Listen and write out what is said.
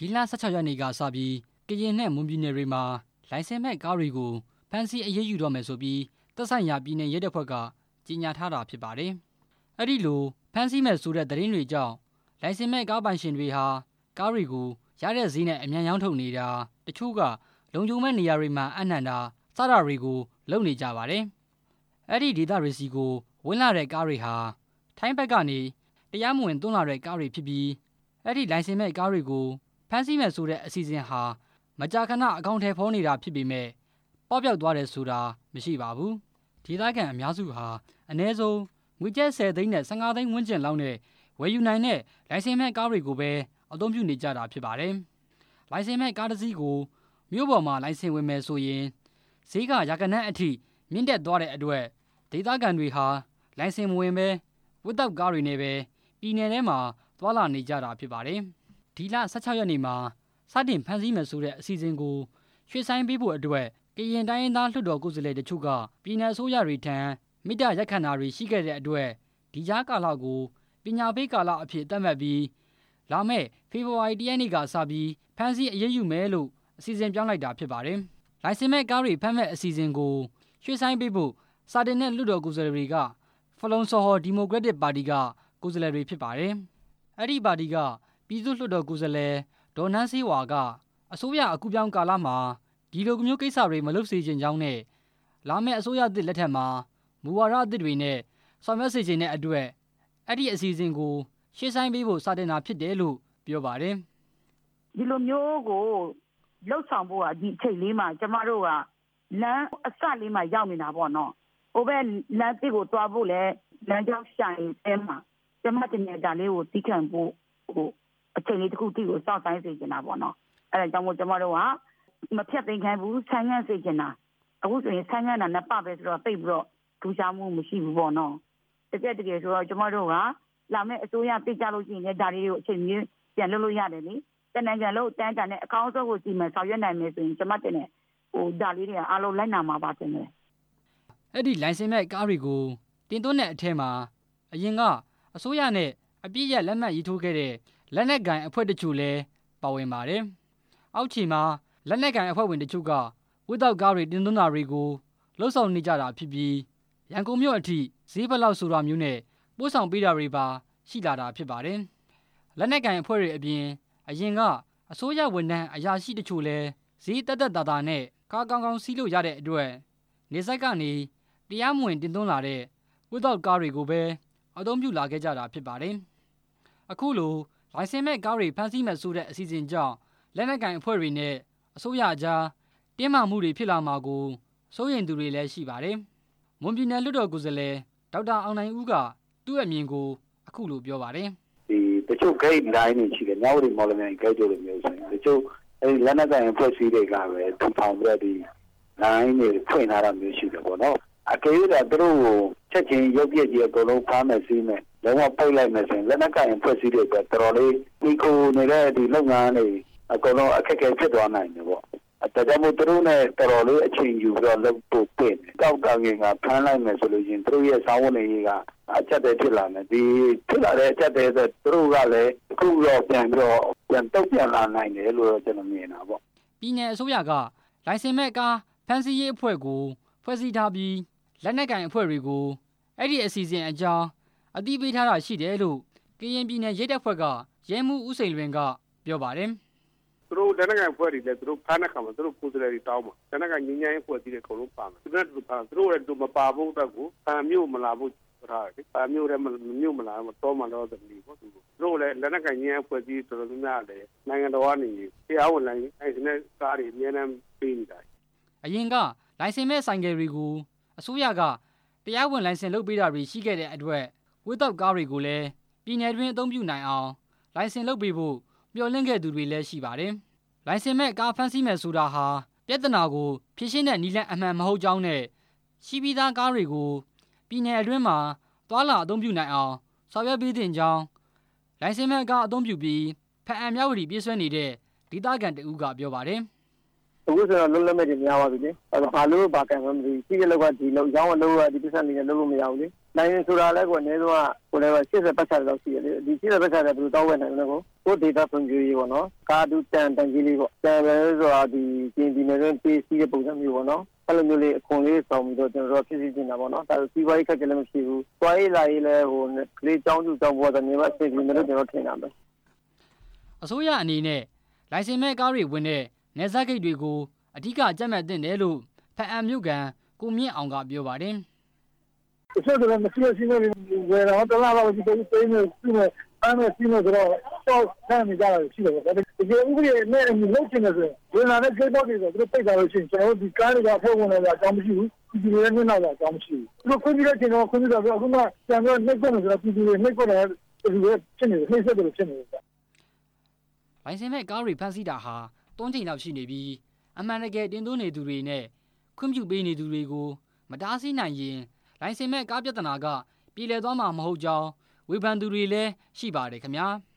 ဒီလ16ရက်နေ့ကစပြီးကရင်နဲ့မွန်ပြည်နယ်တွေမှာလိုင်စင်မဲ့ကားတွေကိုဖမ်းဆီးအရေးယူတော့မယ်ဆိုပြီးသက်ဆိုင်ရာပြည်နယ်ရဲတပ်ဖွဲ့ကကြေညာထားတာဖြစ်ပါတယ်။အဲ့ဒီလိုဖမ်းဆီးမဲ့ဆိုတဲ့သတင်းတွေကြောင့်လိုင်စင်မဲ့ကားပိုင်ရှင်တွေဟာကားတွေကိုရတဲ့ဈေးနဲ့အမြန်ရောင်းထုတ်နေတာတချို့ကလုံခြုံမဲ့နေရာတွေမှာအနှံတာစတာတွေကိုလုပ်နေကြပါတယ်။အဲ့ဒီဒေသတွေစီကိုဝင်လာတဲ့ကားတွေဟာထိုင်းဘက်ကနေတရားမဝင်သွင်းလာတဲ့ကားတွေဖြစ်ပြီးအဲ့ဒီလိုင်စင်မဲ့ကားတွေကိုဖမ်းဆီးမဲ့ဆိုတဲ့အစီအစဉ်ဟာမကြာခဏအကောင့်ထဲဖော်နေတာဖြစ်ပေမဲ့ပေါက်ပြောက်သွားတယ်ဆိုတာမရှိပါဘူး။ဒေသခံအများစုဟာအ ਨੇ ဆုံးငွေကျပ်10သိန်းနဲ့15သိန်းဝန်းကျင်လောက်နဲ့ဝယ်ယူနိုင်တဲ့လိုင်စင်မဲ့ကားတွေကိုပဲအသုံးပြုနေကြတာဖြစ်ပါတယ်။လိုင်စင်မဲ့ကားတစ်စီးကိုမြို့ပေါ်မှာလိုင်စင်ဝင်မယ်ဆိုရင်ဈေးကရာခိုင်နှုန်းအထိမြင့်တက်သွားတဲ့အတွက်ဒေသခံတွေဟာလိုင်စင်မဝင်ပဲဝတ်တောက်ကားတွေနဲ့ပဲပြည်နယ်ထဲမှာသွားလာနေကြတာဖြစ်ပါတယ်။ဒီလ16ရက်နေ့မှာစတင်ဖမ်းဆီးမယ်ဆိုတဲ့အစီအစဉ်ကိုရွှေ့ဆိုင်းပေးဖို့အတွက်ကရင်တိုင်းရင်းသားလွှတ်တော်ကိုယ်စားလှယ်တချို့ကပြည်내အစိုးရတွေထံမိတ္တရက်ခံတာတွေရှိခဲ့တဲ့အတွက်ဒီကြားကာလကိုပညာပေးကာလအဖြစ်သတ်မှတ်ပြီးလာမယ့်ဖေဖော်ဝါရီလ 1 ရက်နေ့ကစပြီးဖမ်းဆီးအရေးယူမယ်လို့အစီအစဉ်ပြောင်းလိုက်တာဖြစ်ပါတယ်။လိုင်စင်မဲ့ကားတွေဖမ်းမဲ့အစီအစဉ်ကိုရွှေ့ဆိုင်းပေးဖို့စာတင်တဲ့လွှတ်တော်ကိုယ်စားလှယ်တွေကဖလုံစော်ဟော်ဒီမိုကရက်တစ်ပါတီကကိုယ်စားလှယ်တွေဖြစ်ပါတယ်။အဲ့ဒီပါတီကပြည်သူ့လွှတ်တော်ကိုယ်စားလှယ်ဒေါ်နန်းစေးဝါကအစိုးရအကူပြောင်းကာလမှာဒီလိုမျိုးကိစ္စတွေမလုပ်စေချင်ကြောင်းနဲ့လာမယ့်အစိုးရသစ်လက်ထက်မှာမူဝါဒအသစ်တွေနဲ့ဆောင်ရွက်စေချင်တဲ့အတွက်အဲ့ဒီအစီအစဉ်ကိုရှေ့ဆိုင်ပေးဖို့စတင်တာဖြစ်တယ်လို့ပြောပါတယ်။ဒီလိုမျိုးကိုလှုပ်ဆောင်ဖို့ကဒီအချိန်လေးမှာကျမတို့ကလမ်းအစလေးမှာရောက်နေတာပေါ့နော်။ဟိုဘက်လမ်းတစ်ကိုတွားဖို့လဲလမ်းကြောင်းရှာရင်အဲမှာကျမတင်နေတာလေးကိုတီးခံဖို့ဟိုအချိန်လေးတစ်ခုတီးကိုစောင့်ဆိုင်စေချင်တာပေါ့နော်။အဲဒါကြောင့်မို့ကျမတို့ကမဖြတ်သိမ်းခိုင်းဘူးဆိုင်းငံ့စေချင်တာအခုဆိုရင်ဆိုင်းငံ့တာနှစ်ပပဲဆိုတော့တိတ်ပြီးတော့ထူးခြားမှုမရှိဘူးပေါ့နော်တကယ်ဆိုတော့ကျမတို့ကလာမယ့်အစိုးရသိကြလို့ရှိရင်လည်းဒါတွေကိုအချိန်ကြီးပြန်လုပ်လို့ရတယ်လေတနိုင်ငံလုံးတန်းတန်နဲ့အကောင်းဆုံးကိုစီမံဆောင်ရွက်နိုင်မယ်ဆိုရင်ကျမတင်နေဟိုဒါလေးတွေကအားလုံးလိုက်နာမှာပါတင်တယ်အဲ့ဒီလိုင်စင်မဲ့ကားတွေကိုတင်သွင်းတဲ့အထက်မှာအရင်ကအစိုးရနဲ့အပြည့်ရလက်မှတ်ရေးထိုးခဲ့တဲ့လက်နက်ကိုင်အဖွဲ့တချို့လည်းပါဝင်ပါတယ်အောက်ခြေမှာလက်နက်ကိုင်အဖွဲ့ဝင်တချို့ကဝတ်တောက်ကားတွေတင်သွင်းတာတွေကိုလှုပ်ဆောင်နေကြတာဖြစ်ပြီးရန်ကုန်မြို့အထိဈေးဘက်လောက်ဆိုတာမျိုးနဲ့ပို့ဆောင်ပေးတာတွေပါရှိလာတာဖြစ်ပါတယ်လက်နက်ကိုင်အဖွဲ့တွေအပြင်အရင်ကအစိုးရဝန်ထမ်းအရာရှိတချို့လည်းဈေးတက်တာတာနဲ့ကားကောင်းကောင်းစီးလို့ရတဲ့အတွက်နေဆိုင်ကနေတရားမဝင်တင်သွင်းလာတဲ့ဝတ်တောက်ကားတွေကိုပဲအသုံးပြုလာခဲ့ကြတာဖြစ်ပါတယ်အခုလိုလိုင်စင်မဲ့ကားတွေဖမ်းဆီးမဲ့ဆိုတဲ့အစီအစဉ်ကြောင့်လက်နက်ကိုင်အဖွဲ့တွေနဲ့အစိုးရအကြားတင်းမာမှုတွေဖြစ်လာမှာကိုစိုးရိမ်သူတွေလည်းရှိပါတယ်။မွန်ပြည်နယ်လွှတ်တော်ကိုယ်စားလှယ်ဒေါက်တာအောင်နိုင်ဦးကသူ့အမြင်ကိုအခုလိုပြောပါတယ်။ဒီတချို့ဂိတ်တိုင်းတွေရှိတယ်။ညဝတီမော်လမြိုင်ဂိတ်တို့လိုမျိုးဆိုရင်တချို့အဲဒီလက်နက်ကိုင်အဖွဲ့အစည်းတွေကပဲထူထောင်ပြီးဒီလိုင်းတွေဖွင့်ထားတာမျိုးရှိတယ်ပေါ့နော်။အကယ်၍သူတို့ကိုချက်ချင်းရုပ်ပြည့်ကြီးအကုန်လုံးဖမ်းမယ်စီးမယ်လုံးဝပိတ်လိုက်မယ်ဆိုရင်လက်နက်ကိုင်အဖွဲ့အစည်းတွေပဲတော်တော်လေးဒီကိုနေတဲ့ဒီလုပ်ငန်းတွေအကုန်လုံးအခက်အခဲဖြစ်သွားနိုင်တယ်ပေါ့။ဒါကြောင့်မို့သူတို့နဲ့တော်တော်လေးအချိန်ယူပြီးတော့လုပ်ဖို့ပြင်တယ်။တောက်တောင်ငင်ကဖမ်းလိုက်မယ်ဆိုလို့ရှိရင်သူတို့ရဲ့စာဝန်တွေကအချက်တည်းဖြစ်လာမယ်။ဒီဖြစ်လာတဲ့အချက်တည်းဆိုသူတို့ကလည်းအခုတော့ပြန်တုတ်ပြန်လာနိုင်တယ်လို့ကျွန်တော်မြင်တာပေါ့။ပြည်내အစိုးရကလိုင်စင်မဲ့ကားဖမ်းဆီးရေးအဖွဲ့ကိုဖွဲ့စည်းထားပြီးလက်နက်ကိုင်အဖွဲ့တွေကိုအဲ့ဒီအစီအစဉ်အကြောင်းအသိပေးထားတာရှိတယ်လို့ကရင်ပြည်내ရဲတပ်ဖွဲ့ကရဲမှူးဦးစိန်လွင်ကပြောပါတယ်။သူတို့လက်နက်ကိုင်အဖွဲ့တွေလည်းသူတို့ဖမ်းတဲ့ခါမှာသူတို့ကိုယ်စားလှယ်တွေတောင်းမှာလက်နက်ကိုင်ငင်းငင်းအဖွဲ့အစည်းတွေအကုန်လုံးပါမယ်။သူတို့လည်းမပါဖို့အတွက်ကိုဗာမျိုးမလာဖို့ထားတယ်။ဗာမျိုးလည်းမျိုးမလာတော့မှတော့တမီပေါ့သူတို့လည်းလက်နက်ကိုင်ငင်းအဖွဲ့အစည်းတော်တော်များများလည်းနိုင်ငံတော်ကနေတရားဝင်လိုင်းအဲဒီနဲ့ကားတွေအများနဲ့ပေးနေတာ။အရင်ကလိုင်စင်မဲ့ဆိုင်ကယ်တွေကိုအစိုးရကတရားဝင်လိုင်စင်လုပ်ပေးတာတွေရှိခဲ့တဲ့အတွက်ဝတ်တောက်ကားတွေကိုလည်းပြည်내တွင်းအသုံးပြုနိုင်အောင်လိုင်စင်လုပ်ပေးဖို့မျှော်လင့်ခဲ့သူတွေလည်းရှိပါတယ်။လိုင်စင်မဲ့ကားဖမ်းဆီးမဲ့ဆိုတာဟာပြဿနာကိုဖြေရှင်းတဲ့နည်းလမ်းအမှန်မဟုတ်ကြောင်းနဲ့ရှိပြီးသားကားတွေကိုပြည်내အတွင်းမှာသွားလာအသုံးပြုနိုင်အောင်ဆောင်ရွက်ပေးသင့်ကြောင်းလိုင်စင်မဲ့ကားအသုံးပြုပြီးဖအံမြဝတီပြေးဆွဲနေတဲ့ဒေသခံတဦးကပြောပါတယ်။အခုဆိုတော့လုံးလုံးမဲ့တွေများပါပြီလေ။ဘာလို့ဘာကံမှမသိရှိတဲ့လောက်ကဒီလောက်ရောင်းအလုပ်ကဒီပစ္စံနေနဲ့လုပ်လို့မရဘူးလေ။နိုင်ငံဆိုတာလည်းကိုနေတော့ကိုလည်း80ပတ်ချတယ်လို့ရှိတယ်ဒီ80ပတ်ချတယ်ဘယ်လိုတောင်းဝယ်နိုင်လဲကိုဒေတာဖွံ့ဖြိုးရေးပေါ့နော်ကာတူတန်ကြီးလေးပေါ့တန်ပဲဆိုတာဒီကျင်းဒီနယ်တွင်ပေးစီးတဲ့ပုံစံမျိုးပေါ့နော်အဲ့လိုမျိုးလေးအခွန်လေးဆောင်ပြီးတော့ကျွန်တော်တို့ဖြစ်စီနေတာပေါ့နော်ဒါစီးပွားရေးခက်ခဲလည်းမရှိဘူးတွားရေးလာရေးလည်းဟိုကလေးចောင်းသူចောင်းပေါ်တဲ့နေမှာအစီအစဉ်တွေကျွန်တော်ထင်တာပဲအစိုးရအနေနဲ့လိုင်စင်မဲ့ကားတွေဝင်တဲ့နယ်စပ်ဂိတ်တွေကိုအဓိကကြက်မှတ်တင်တယ်လို့ဖအံမြို့ကန်ကိုမြင့်အောင်ကပြောပါတယ်ဆိုတော့မရှိနေဝယ်တော့တလားပါဒီပေးနေစီးနေအဲ့မဲ့စီးနေတော့တော့ဆန်းနေကြတာရှိတယ်ပေါ့ဒါပေမဲ့ဥပဒေနဲ့လုံးချင်တယ်ဆိုရင်လာတဲ့ဂိတ်ပေါက်တွေဆိုသူတို့ပိတ်ထားလို့ရှိရင်ကျွန်တော်တို့ဒီကားတွေကဖုန်းဝင်လာတာအကြောင်းမရှိဘူးဒီလိုနဲ့နောက်လာအကြောင်းမရှိဘူးသူတို့ခွင့်ပြုတဲ့ချိန်တော့ခွင့်ပြုတာပြီးအခုမှပြန်ပြီးနှိပ်ကွက်နေဆိုတော့ပြည်သူတွေနှိပ်ကွက်တယ်ဒီလိုဖြစ်နေတယ်နှိပ်စက်တယ်ဖြစ်နေတယ်လိုင်စင်မဲ့ကားတွေဖမ်းဆီးတာဟာ3ချိန်လောက်ရှိနေပြီးအမှန်တကယ်တင်သွင်းနေသူတွေနဲ့ခွင့်ပြုပေးနေသူတွေကိုမတားဆီးနိုင်ရင်လိုင်စင်မဲ့ကားပြဿနာကပြည်လည်သွားမှာမဟုတ်ကြောင်းဝေဖန်သူတွေလည်းရှိပါတယ်ခင်ဗျာ